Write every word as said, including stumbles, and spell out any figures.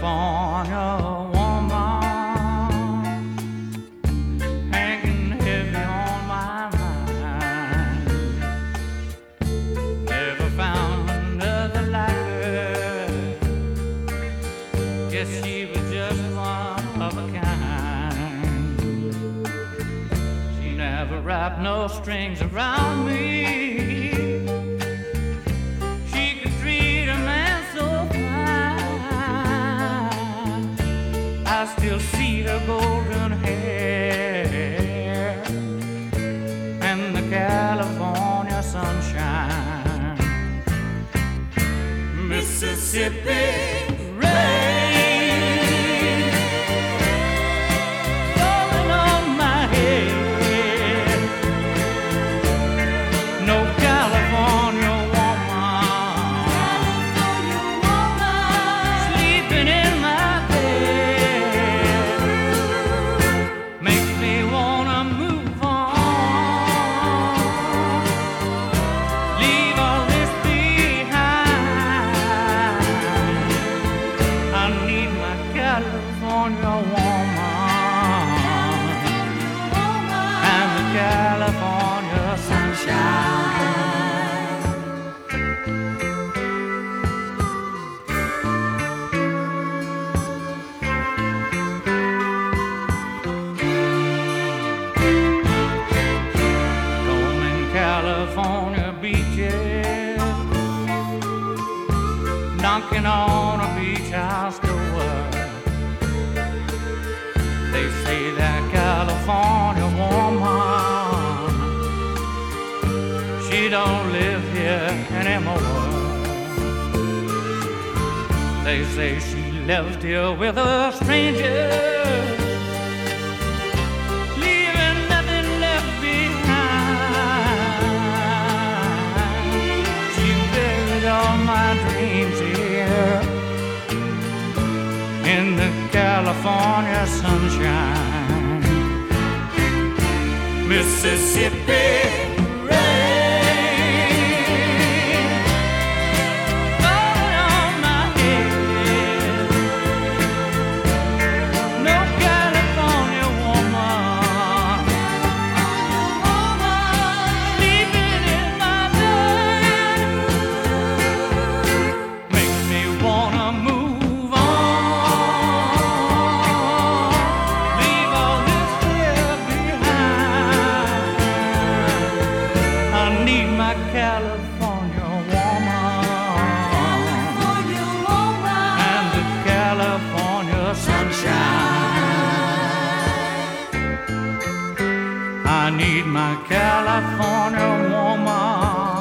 California woman hanging heavy on my mind. Never found another like her. Guess she was just one of a kind. She never wrapped no strings around me. I still see her golden hair and the California sunshine. Mississippi rain falling on my head. No California woman sleeping in my California woman and the California sunshine. Roaming California beaches, knocking on a beach house door. They say that California woman, she don't live here anymore. They say she left here with a stranger, leaving nothing left behind. She buried all my dreams here in the California sunshine. Mississippi rain falling on my head. No California woman sleeping in my bed. Makes me wanna move. California woman, California woman and the California sunshine. I need my California woman.